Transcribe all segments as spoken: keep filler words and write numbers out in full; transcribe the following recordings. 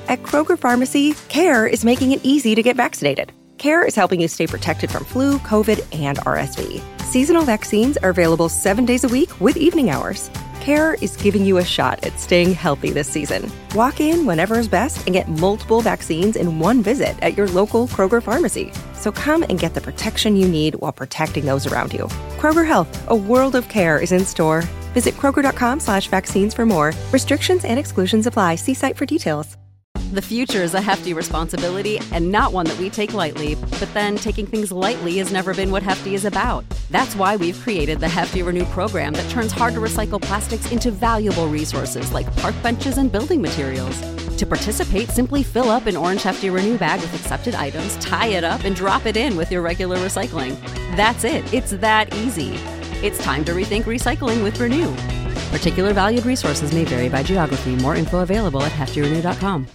At Kroger Pharmacy, CARE is making it easy to get vaccinated. CARE is helping you stay protected from flu, COVID, and R S V. Seasonal vaccines are available seven days a week with evening hours. CARE is giving you a shot at staying healthy this season. Walk in whenever is best and get multiple vaccines in one visit at your local Kroger Pharmacy. So come and get the protection you need while protecting those around you. Kroger Health, a world of care is in store. Visit Kroger.com slash vaccines for more. Restrictions and exclusions apply. See site for details. The future is a hefty responsibility and not one that we take lightly. But then taking things lightly has never been what Hefty is about. That's why we've created the Hefty Renew program that turns hard-to-recycle plastics into valuable resources like park benches and building materials. To participate, simply fill up an orange Hefty Renew bag with accepted items, tie it up, and drop it in with your regular recycling. That's it. It's that easy. It's time to rethink recycling with Renew. Particular valued resources may vary by geography. More info available at hefty renew dot com.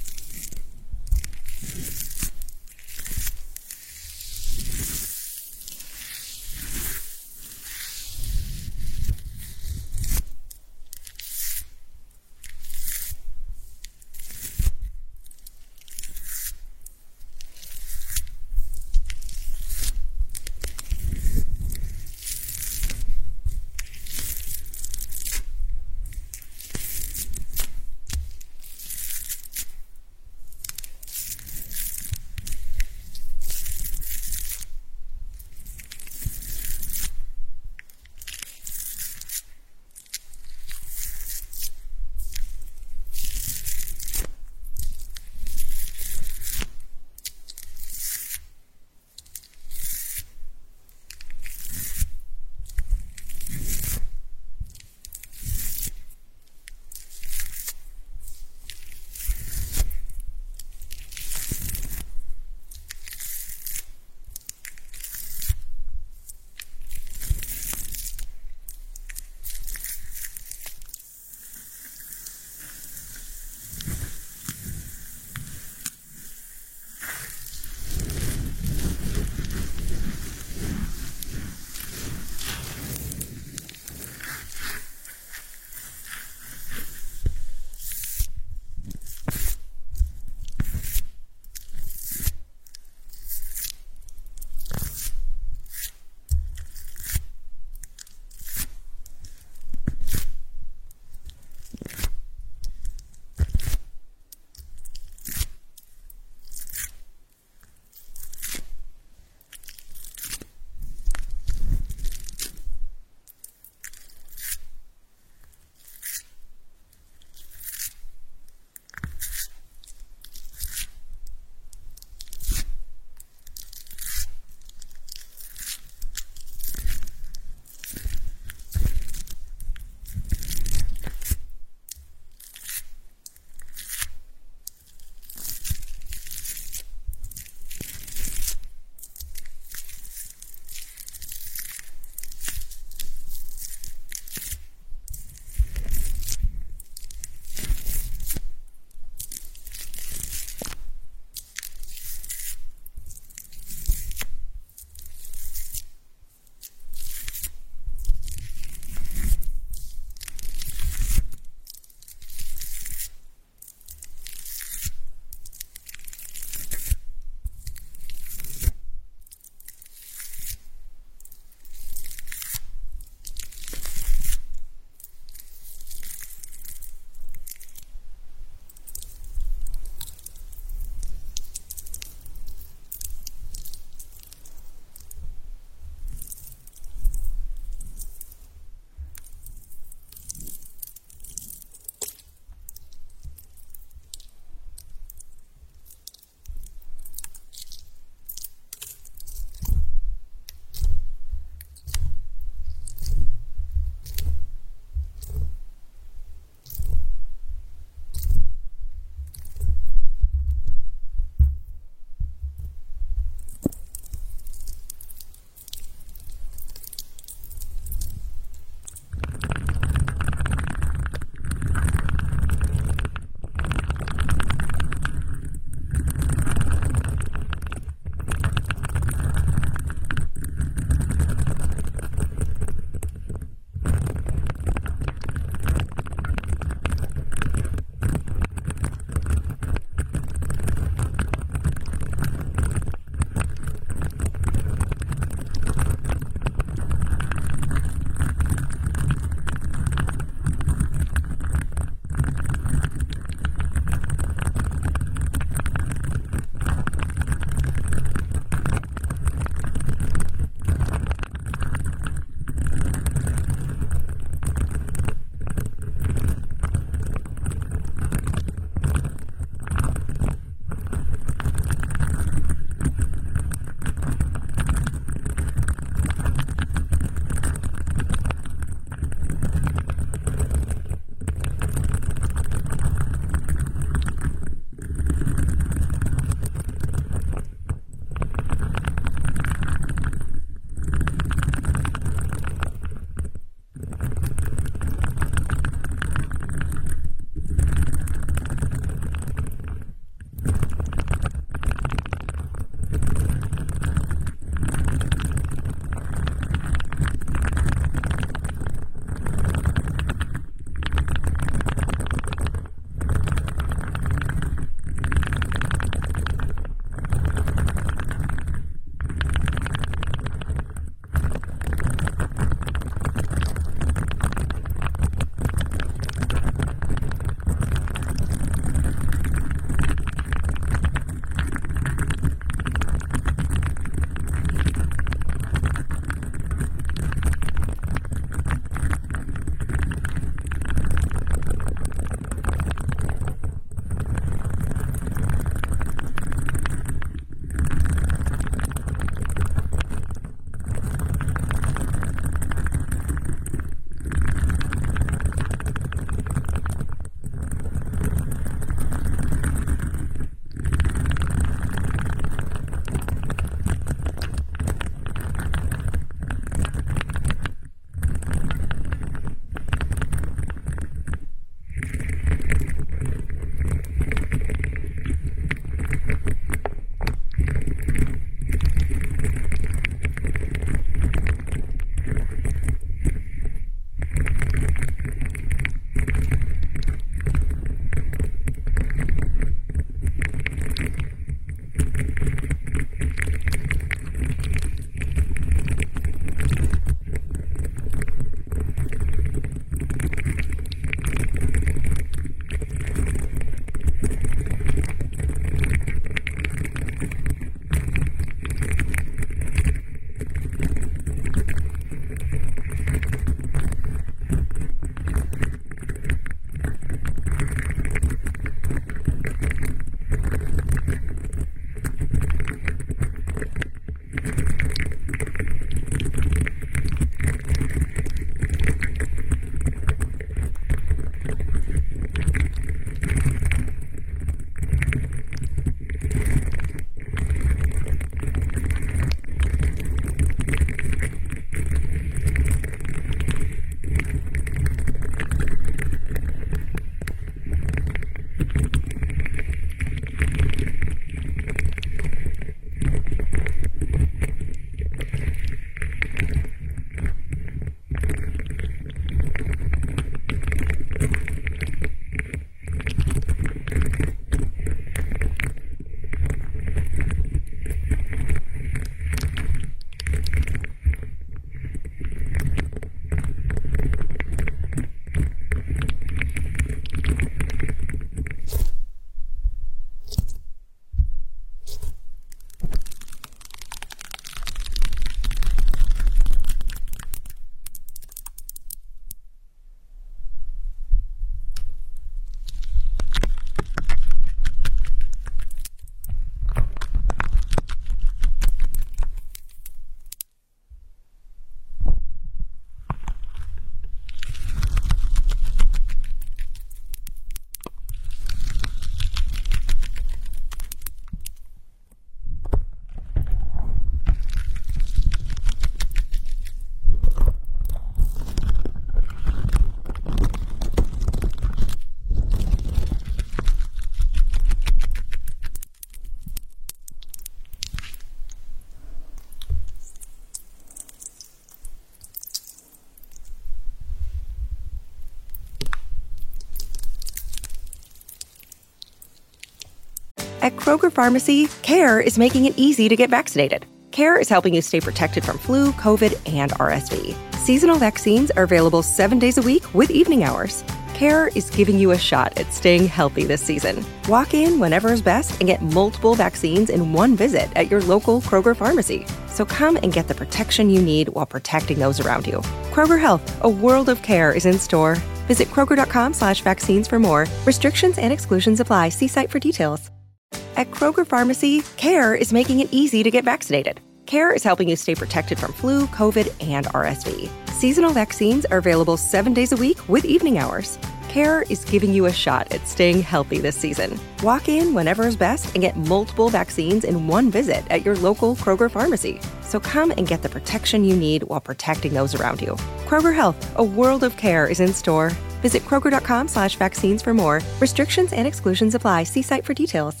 At Kroger Pharmacy, CARE is making it easy to get vaccinated. CARE is helping you stay protected from flu, COVID, and R S V. Seasonal vaccines are available seven days a week with evening hours. CARE is giving you a shot at staying healthy this season. Walk in whenever is best and get multiple vaccines in one visit at your local Kroger Pharmacy. So come and get the protection you need while protecting those around you. Kroger Health, a world of care is in store. Visit Kroger.com slash vaccines for more. Restrictions and exclusions apply. See site for details. At Kroger Pharmacy, CARE is making it easy to get vaccinated. CARE is helping you stay protected from flu, COVID, and R S V. Seasonal vaccines are available seven days a week with evening hours. CARE is giving you a shot at staying healthy this season. Walk in whenever is best and get multiple vaccines in one visit at your local Kroger Pharmacy. So come and get the protection you need while protecting those around you. Kroger Health, a world of care is in store. Visit Kroger.com slash vaccines for more. Restrictions and exclusions apply. See site for details.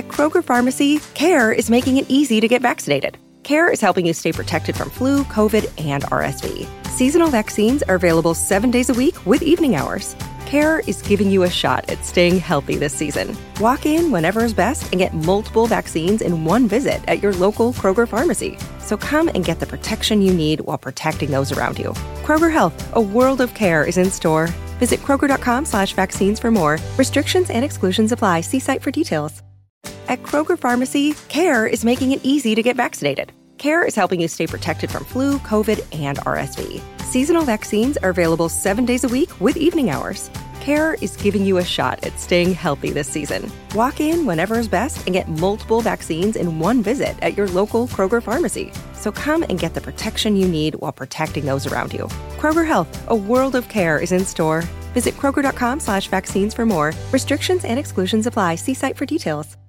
At Kroger Pharmacy, CARE is making it easy to get vaccinated. CARE is helping you stay protected from flu, COVID, and R S V. Seasonal vaccines are available seven days a week with evening hours. CARE is giving you a shot at staying healthy this season. Walk in whenever is best and get multiple vaccines in one visit at your local Kroger Pharmacy. So come and get the protection you need while protecting those around you. Kroger Health, a world of care is in store. Visit Kroger.com slash vaccines for more. Restrictions and exclusions apply. See site for details. At Kroger Pharmacy, CARE is making it easy to get vaccinated. CARE is helping you stay protected from flu, COVID, and R S V. Seasonal vaccines are available seven days a week with evening hours. CARE is giving you a shot at staying healthy this season. Walk in whenever is best and get multiple vaccines in one visit at your local Kroger Pharmacy. So come and get the protection you need while protecting those around you. Kroger Health, a world of care is in store. Visit Kroger.com slash vaccines for more. Restrictions and exclusions apply. See site for details.